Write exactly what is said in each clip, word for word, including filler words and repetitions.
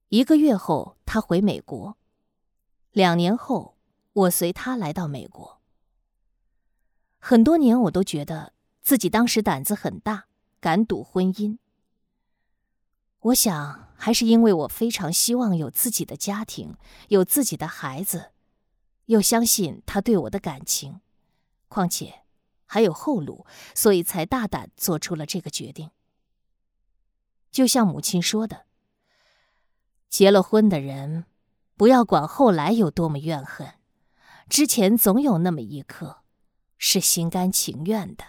一个月后，他回美国。两年后，我随他来到美国。很多年，我都觉得自己当时胆子很大，敢赌婚姻。我想，还是因为我非常希望有自己的家庭，有自己的孩子，又相信他对我的感情，况且还有后路，所以才大胆做出了这个决定。就像母亲说的，结了婚的人，不要管后来有多么怨恨，之前总有那么一刻是心甘情愿的。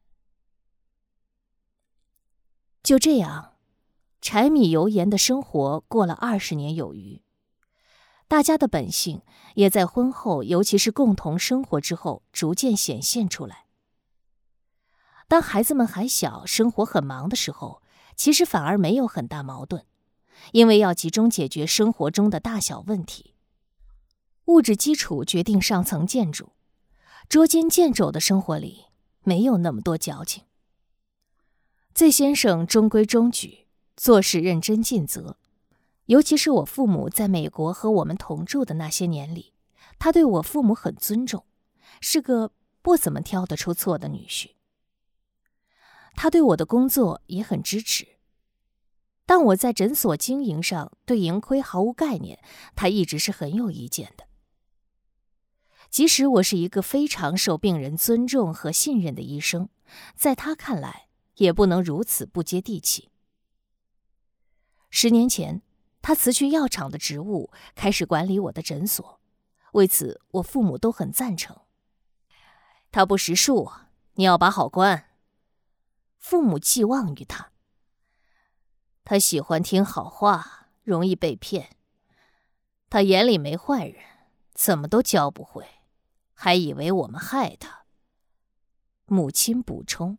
就这样，柴米油盐的生活过了二十年有余，大家的本性也在婚后，尤其是共同生活之后，逐渐显现出来。当孩子们还小，生活很忙的时候，其实反而没有很大矛盾，因为要集中解决生活中的大小问题。物质基础决定上层建筑，捉襟见肘的生活里没有那么多矫情。Z先生中规中矩，做事认真尽责，尤其是我父母在美国和我们同住的那些年里，他对我父母很尊重，是个不怎么挑得出错的女婿。他对我的工作也很支持，但我在诊所经营上对盈亏毫无概念，他一直是很有意见的。即使我是一个非常受病人尊重和信任的医生，在他看来也不能如此不接地气。十年前，他辞去药厂的职务，开始管理我的诊所，为此我父母都很赞成。他不识数，你要把好关。父母寄望于他。他喜欢听好话，容易被骗。他眼里没坏人，怎么都教不会，还以为我们害他。母亲补充。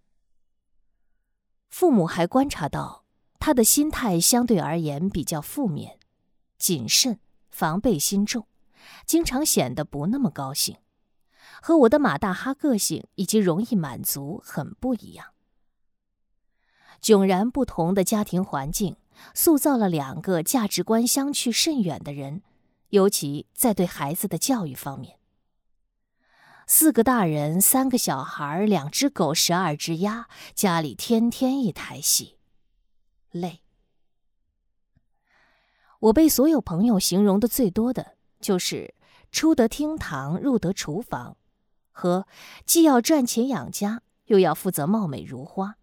父母还观察到，他的心态相对而言比较负面，谨慎，防备心重，经常显得不那么高兴，和我的马大哈个性以及容易满足很不一样。迥然不同的家庭环境，塑造了两个价值观相去甚远的人，尤其在对孩子的教育方面。四个大人，三个小孩，两只狗，十二只鸭，家里天天一台戏，累。我被所有朋友形容的最多的就是出得厅堂，入得厨房，和既要赚钱养家，又要负责貌美如花。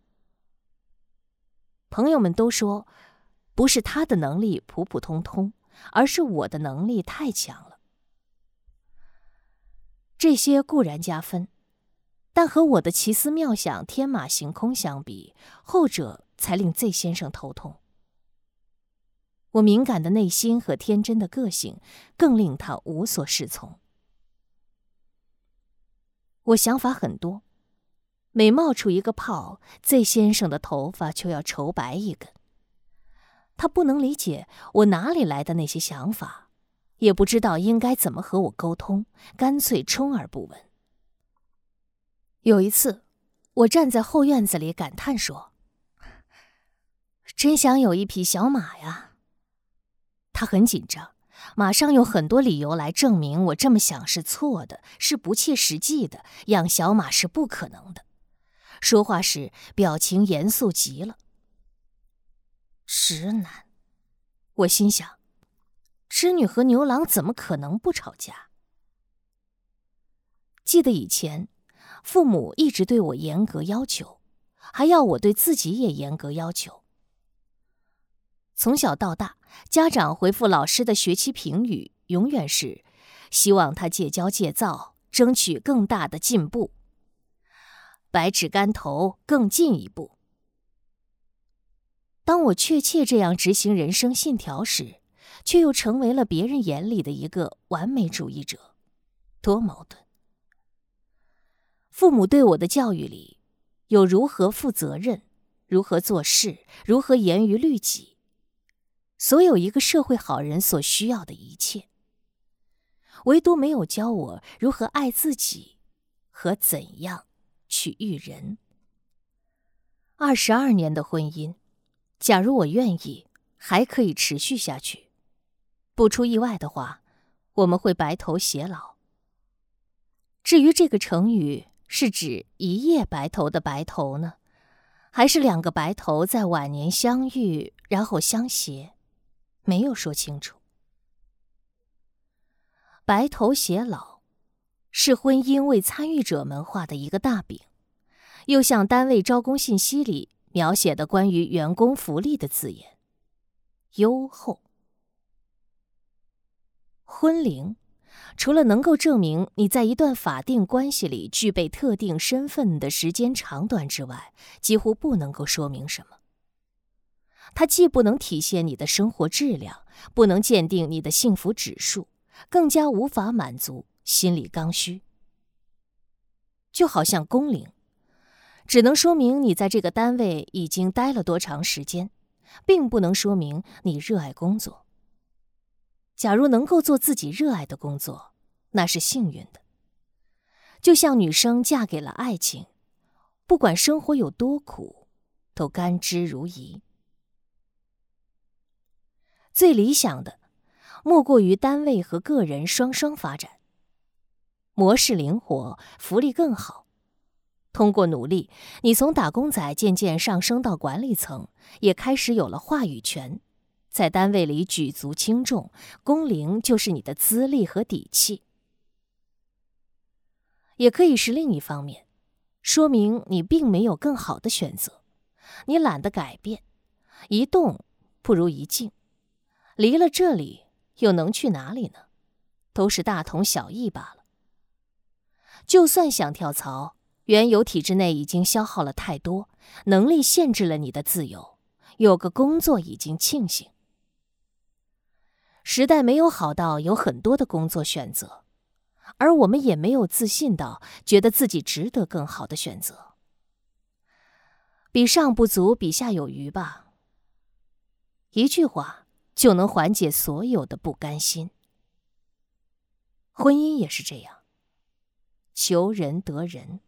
朋友们都说，不是他的能力普普通通，而是我的能力太强了。这些固然加分，但和我的奇思妙想、天马行空相比，后者才令 Z 先生头痛。我敏感的内心和天真的个性，更令他无所适从。我想法很多，每冒出一个泡 ，Z 先生的头发就要愁白一根。他不能理解我哪里来的那些想法，也不知道应该怎么和我沟通，干脆充耳不闻。有一次，我站在后院子里感叹说：“真想有一匹小马呀！”他很紧张，马上有很多理由来证明我这么想是错的，是不切实际的，养小马是不可能的。说话时表情严肃极了。直男，我心想，织女和牛郎怎么可能不吵架？记得以前，父母一直对我严格要求，还要我对自己也严格要求。从小到大，家长回复老师的学期评语永远是希望他戒骄戒躁，争取更大的进步，百尺竿头更进一步。当我确切这样执行人生信条时，却又成为了别人眼里的一个完美主义者，多矛盾。父母对我的教育里，有如何负责任，如何做事，如何严于律己，所有一个社会好人所需要的一切，唯独没有教我如何爱自己和怎样去育人。二十二年的婚姻，假如我愿意， 还可以持续下去。不出意外的话，我们会白头偕老。至于这个成语是指一夜白头的白头呢，还是两个白头在晚年相遇然后相携，没有说清楚。白头偕老是婚姻为参与者们画的一个大饼，又像单位招工信息里描写的关于员工福利的字眼，优厚。婚龄除了能够证明你在一段法定关系里具备特定身份的时间长短之外，几乎不能够说明什么。它既不能体现你的生活质量，不能鉴定你的幸福指数，更加无法满足心理刚需。就好像工龄，只能说明你在这个单位已经待了多长时间，并不能说明你热爱工作。假如能够做自己热爱的工作，那是幸运的。就像女生嫁给了爱情，不管生活有多苦，都甘之如饴。最理想的，莫过于单位和个人双双发展，模式灵活，福利更好。通过努力，你从打工仔渐渐上升到管理层，也开始有了话语权。在单位里举足轻重，工龄就是你的资历和底气。也可以是另一方面，说明你并没有更好的选择，你懒得改变，一动不如一静。离了这里又能去哪里呢？都是大同小异罢了。就算想跳槽，原有体制内已经消耗了太多，能力限制了你的自由，有个工作已经庆幸。时代没有好到有很多的工作选择，而我们也没有自信到觉得自己值得更好的选择。比上不足，比下有余吧。一句话就能缓解所有的不甘心。婚姻也是这样，求人得人。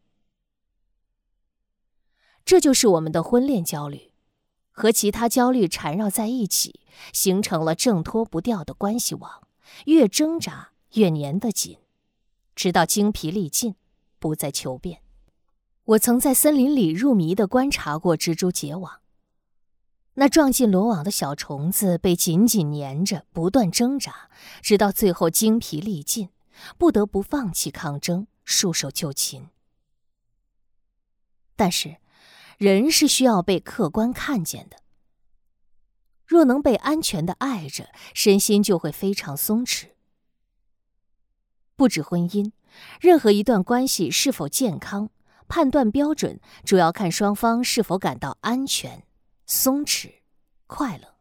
这就是我们的婚恋焦虑，和其他焦虑缠绕在一起，形成了挣脱不掉的关系网，越挣扎越粘得紧，直到精疲力尽，不再求变。我曾在森林里入迷地观察过蜘蛛结网，那撞进罗网的小虫子被紧紧粘着，不断挣扎，直到最后精疲力尽，不得不放弃抗争，束手就擒。但是人是需要被客观看见的，若能被安全地爱着，身心就会非常松弛。不止婚姻，任何一段关系是否健康，判断标准主要看双方是否感到安全、松弛、快乐。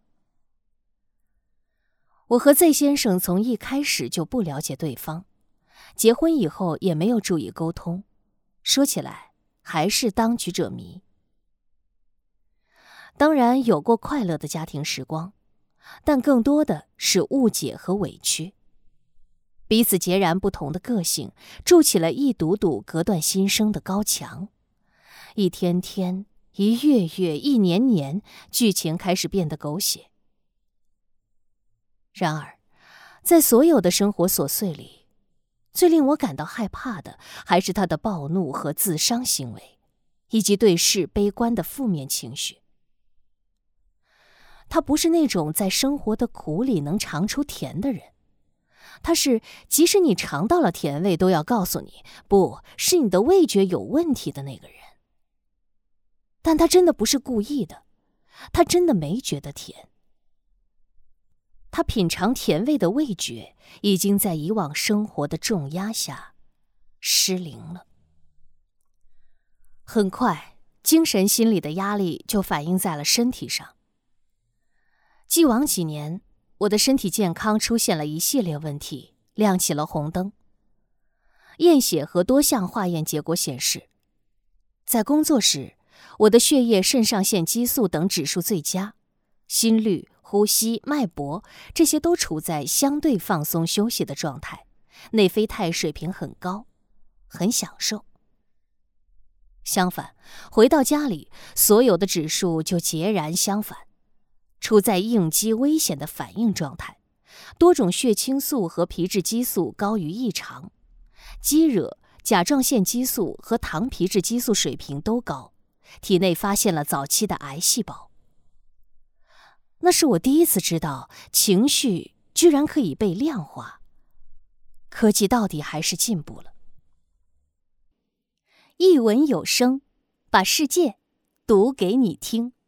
我和 Z 先生从一开始就不了解对方，结婚以后也没有注意沟通，说起来还是当局者迷。当然有过快乐的家庭时光，但更多的是误解和委屈。彼此截然不同的个性筑起了一堵堵隔断心声的高墙，一天天，一月月，一年年，剧情开始变得狗血。然而在所有的生活琐碎里，最令我感到害怕的还是他的暴怒和自伤行为，以及对事悲观的负面情绪。他不是那种在生活的苦里能尝出甜的人，他是即使你尝到了甜味，都要告诉你，不是你的味觉有问题的那个人。但他真的不是故意的，他真的没觉得甜。他品尝甜味的味觉已经在以往生活的重压下失灵了。很快，精神心理的压力就反映在了身体上。既往几年，我的身体健康出现了一系列问题，亮起了红灯。验血和多项化验结果显示，在工作时，我的血液、肾上腺激素等指数最佳，心率、呼吸、脉搏这些都处在相对放松休息的状态，内啡肽水平很高，很享受。相反，回到家里，所有的指数就截然相反。 处在应激危险的反应状态，多种血清素和皮质激素高于异常，肌惹、甲状腺激素和糖皮质激素水平都高，体内发现了早期的癌细胞。那是我第一次知道，情绪居然可以被量化。科技到底还是进步了。一文有声，把世界读给你听。